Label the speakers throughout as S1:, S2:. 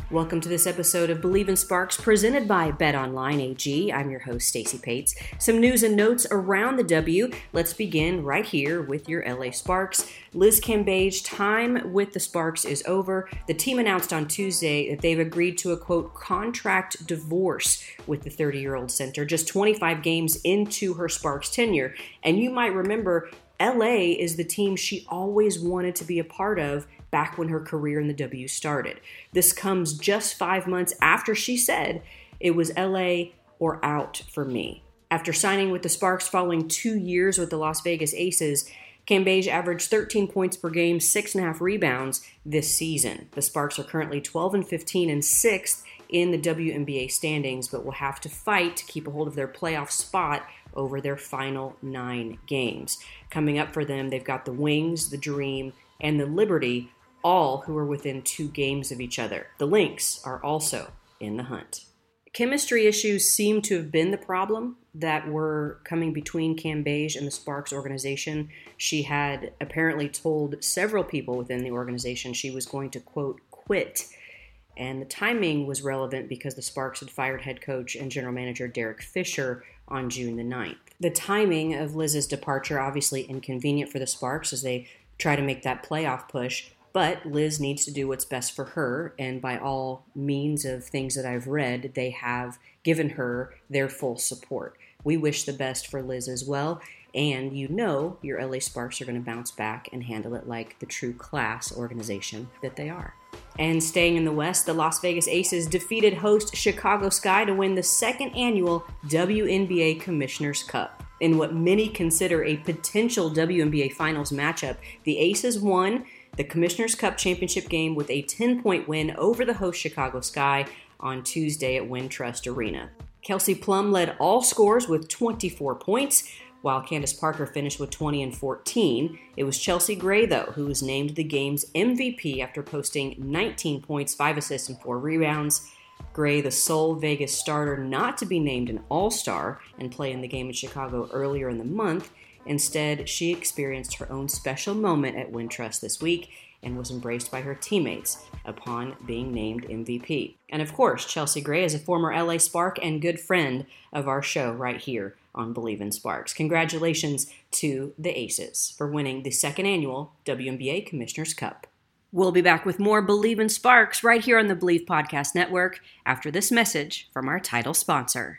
S1: Welcome to this episode of Believe in Sparks presented by BetOnline AG. I'm your host, Stacey Pates. Some news and notes around the W. Let's begin right here with your LA Sparks. Liz Cambage, time with the Sparks is over. The team announced on Tuesday that they've agreed to a, quote, contract divorce with the 30-year-old center, just 25 games into her Sparks tenure. And you might remember, LA is the team she always wanted to be a part of back when her career in the W started. This comes just 5 months after she said it was LA or out for me. After signing with the Sparks following 2 years with the Las Vegas Aces, Cambage averaged 13 points per game, 6.5 rebounds this season. The Sparks are currently 12-15 and 6th in the WNBA standings, but will have to fight to keep a hold of their playoff spot over their final 9 games. Coming up for them, they've got the Wings, the Dream, and the Liberty, all who are within 2 games of each other. The Lynx are also in the hunt. Chemistry issues seem to have been the problem that were coming between Cambage and the Sparks organization. She had apparently told several people within the organization she was going to, quote, quit. And the timing was relevant because the Sparks had fired head coach and general manager Derek Fisher on June the 9th. The timing of Liz's departure obviously inconvenient for the Sparks as they try to make that playoff push, but Liz needs to do what's best for her, and by all means of things that I've read, they have given her their full support. We wish the best for Liz as well, and you know your LA Sparks are going to bounce back and handle it like the true class organization that they are. And staying in the West, the Las Vegas Aces defeated host Chicago Sky to win the second annual WNBA Commissioner's Cup. In what many consider a potential WNBA Finals matchup, the Aces won the Commissioner's Cup championship game with a 10-point win over the host Chicago Sky on Tuesday at Wintrust Arena. Kelsey Plum led all scores with 24 points, while Candace Parker finished with 20 and 14. It was Chelsea Gray, though, who was named the game's MVP after posting 19 points, 5 assists, and 4 rebounds. Gray, the sole Vegas starter not to be named an All-Star and play in the game in Chicago earlier in the month. Instead, she experienced her own special moment at Wintrust this week and was embraced by her teammates upon being named MVP. And of course, Chelsea Gray is a former LA Spark and good friend of our show right here on Believe in Sparks. Congratulations to the Aces for winning the second annual WNBA Commissioner's Cup. We'll be back with more Believe in Sparks right here on the Believe Podcast Network after this message from our title sponsor.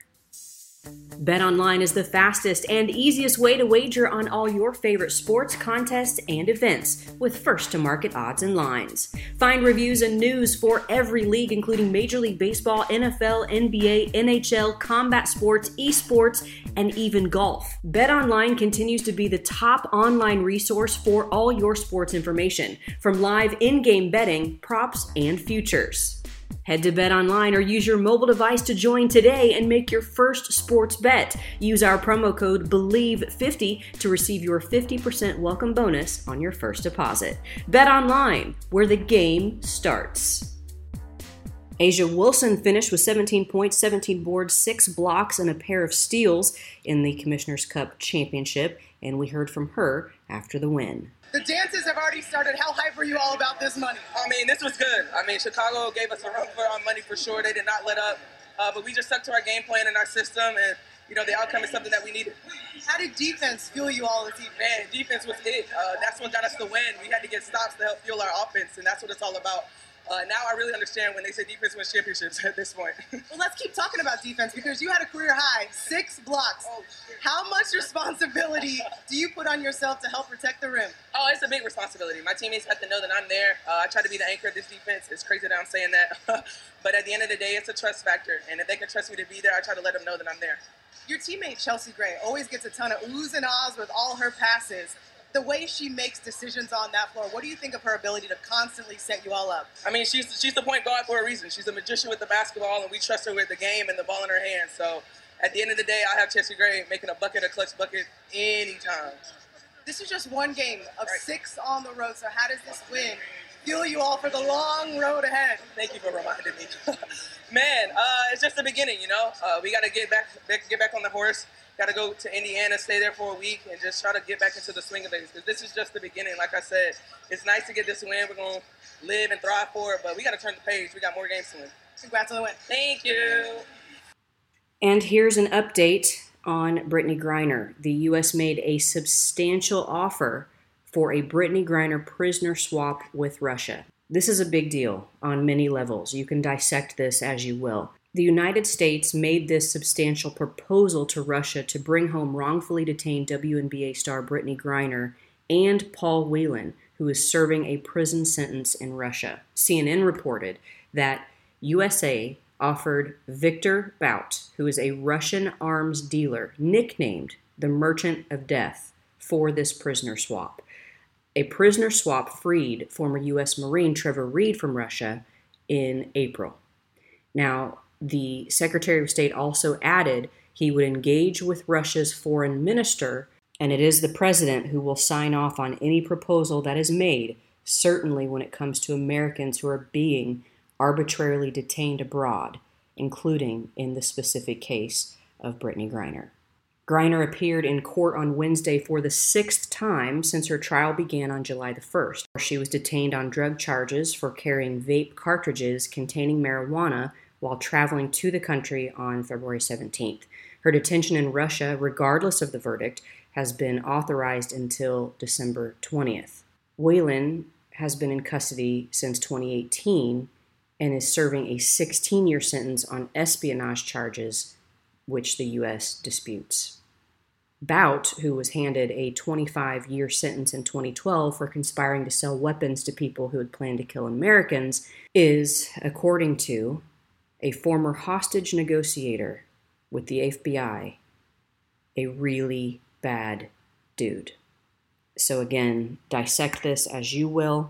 S1: BetOnline is the fastest and easiest way to wager on all your favorite sports, contests, and events with first-to-market odds and lines. Find reviews and news for every league, including Major League Baseball, NFL, NBA, NHL, combat sports, esports, and even golf. BetOnline continues to be the top online resource for all your sports information, from live in-game betting, props, and futures. Head to BetOnline or use your mobile device to join today and make your first sports bet. Use our promo code BELIEVE50 to receive your 50% welcome bonus on your first deposit. BetOnline, where the game starts. A'ja Wilson finished with 17 points, 17 boards, 6 blocks, and a pair of steals in the Commissioner's Cup Championship, and we heard from her after the win.
S2: The dances have already started. How hype are you all about this money?
S3: I mean, this was good. I mean, Chicago gave us a run for our money for sure. They did not let up. But we just stuck to our game plan and our system, and, you know, the outcome is something that we needed.
S2: How did defense fuel you all this evening?
S3: Man, defense was it. That's what got us the win. We had to get stops to help fuel our offense, and that's what it's all about. Now I really understand when they say defense wins championships at this point.
S2: Well, let's keep talking about defense because you had a career high, 6 blocks. How much responsibility do you put on yourself to help protect the rim?
S3: Oh, it's a big responsibility. My teammates have to know that I'm there. I try to be the anchor of this defense. It's crazy that I'm saying that. But at the end of the day, it's a trust factor. And if they can trust me to be there, I try to let them know that I'm there.
S2: Your teammate, Chelsea Gray, always gets a ton of oohs and ahs with all her passes. The way she makes decisions on that floor, what do you think of her ability to constantly set you all up?
S3: I mean, she's the point guard for a reason. She's a magician with the basketball, and we trust her with the game and the ball in her hands. So at the end of the day, I have Chelsea Gray making a clutch bucket anytime.
S2: This is just one game of 6 on the road, so how does this win fuel you all for the long road ahead?
S3: Thank you for reminding me. Man, it's just the beginning, you know. We got to get back on the horse. got to go to Indiana, stay there for a week, and just try to get back into the swing of things. Because this is just the beginning. Like I said, it's nice to get this win. We're going to live and thrive for it, but we got to turn the page. We got more games to win.
S2: Congrats on the win.
S3: Thank you.
S1: And here's an update on Brittney Griner. The U.S. made a substantial offer for a Brittney Griner prisoner swap with Russia. This is a big deal on many levels. You can dissect this as you will. The United States made this substantial proposal to Russia to bring home wrongfully detained WNBA star Brittney Griner and Paul Whelan, who is serving a prison sentence in Russia. CNN reported that USA offered Victor Bout, who is a Russian arms dealer, nicknamed the Merchant of Death, for this prisoner swap. A prisoner swap freed former U.S. Marine Trevor Reed from Russia in April. Now, the Secretary of State also added he would engage with Russia's foreign minister, and it is the president who will sign off on any proposal that is made, certainly when it comes to Americans who are being arbitrarily detained abroad, including in the specific case of Brittney Griner. Griner appeared in court on Wednesday for the 6th time since her trial began on July the 1st. She was detained on drug charges for carrying vape cartridges containing marijuana while traveling to the country on February 17th. Her detention in Russia, regardless of the verdict, has been authorized until December 20th. Whelan has been in custody since 2018 and is serving a 16-year sentence on espionage charges, which the U.S. disputes. Bout, who was handed a 25-year sentence in 2012 for conspiring to sell weapons to people who had planned to kill Americans, is, according to a former hostage negotiator with the FBI, a really bad dude. So again, dissect this as you will.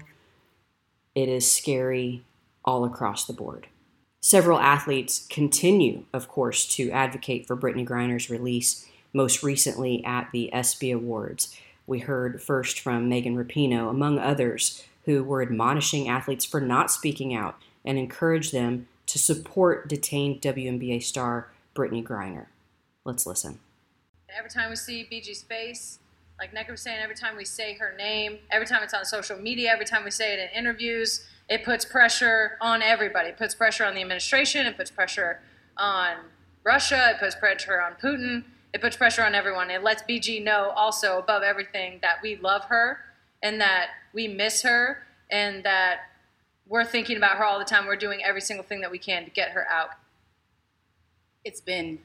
S1: It is scary all across the board. Several athletes continue, of course, to advocate for Brittney Griner's release, most recently at the ESPY Awards. We heard first from Megan Rapinoe, among others, who were admonishing athletes for not speaking out and encouraged them to support detained WNBA star Brittney Griner. Let's listen.
S4: Every time we see BG's face, like Nneka was saying, every time we say her name, every time it's on social media, every time we say it in interviews, it puts pressure on everybody. It puts pressure on the administration. It puts pressure on Russia. It puts pressure on Putin. It puts pressure on everyone. It lets BG know also, above everything, that we love her and that we miss her and that we're thinking about her all the time. We're doing every single thing that we can to get her out.
S5: It's been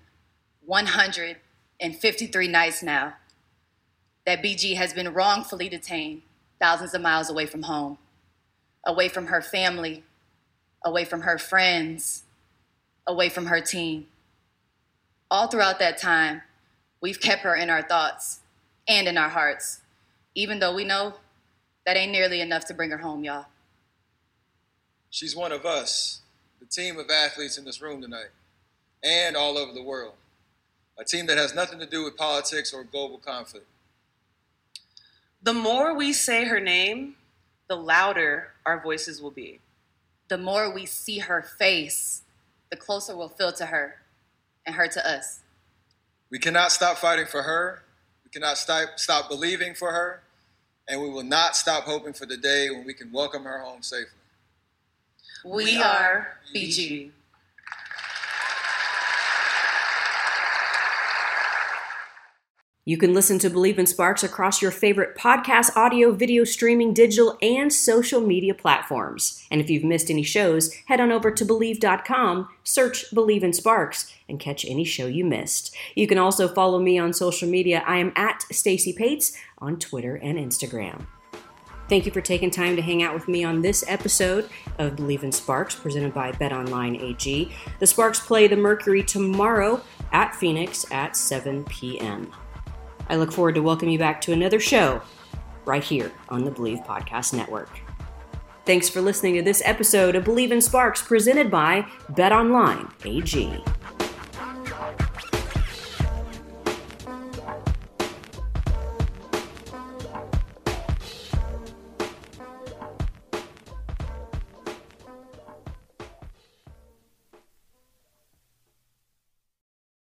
S5: 153 nights now that BG has been wrongfully detained thousands of miles away from home, away from her family, away from her friends, away from her team. All throughout that time, we've kept her in our thoughts and in our hearts, even though we know that ain't nearly enough to bring her home, y'all.
S6: She's one of us, the team of athletes in this room tonight, and all over the world. A team that has nothing to do with politics or global conflict.
S7: The more we say her name, the louder our voices will be.
S5: The more we see her face, the closer we'll feel to her and her to us.
S6: We cannot stop fighting for her. We cannot stop believing for her. And we will not stop hoping for the day when we can welcome her home safely.
S5: We are BG.
S1: You can listen to Believe in Sparks across your favorite podcast, audio, video, streaming, digital, and social media platforms. And if you've missed any shows, head on over to Believe.com, search Believe in Sparks, and catch any show you missed. You can also follow me on social media. I am at Stacey Pates on Twitter and Instagram. Thank you for taking time to hang out with me on this episode of Believe in Sparks, presented by BetOnline AG. The Sparks play the Mercury tomorrow at Phoenix at 7 p.m. I look forward to welcoming you back to another show right here on the Believe Podcast Network. Thanks for listening to this episode of Believe in Sparks, presented by BetOnline AG.